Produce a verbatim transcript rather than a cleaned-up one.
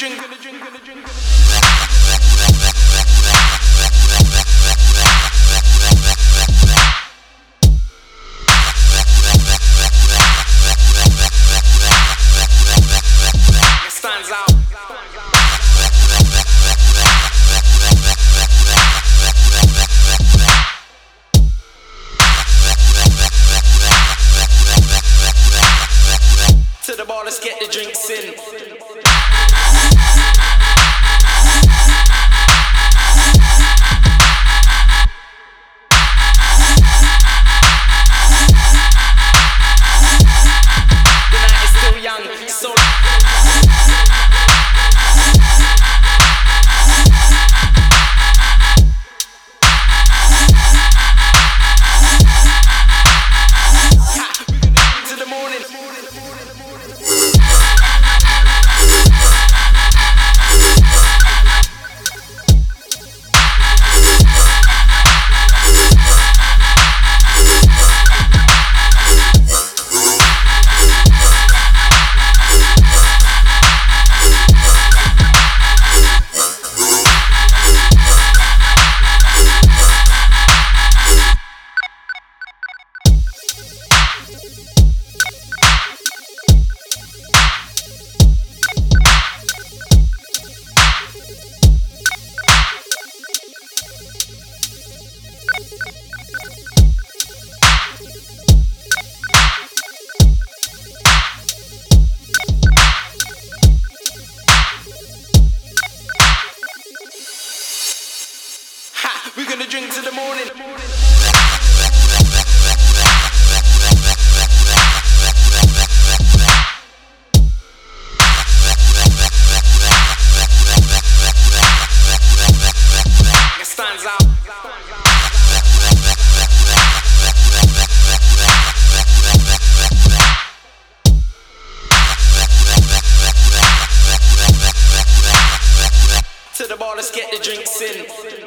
drink, gonna drink, gonna drink. It stands out. To the bar, let's get the drinks in. The night is still young, so to the morning. We're gonna drink to the morning. It stands out. To the bar, let's get the drinks in.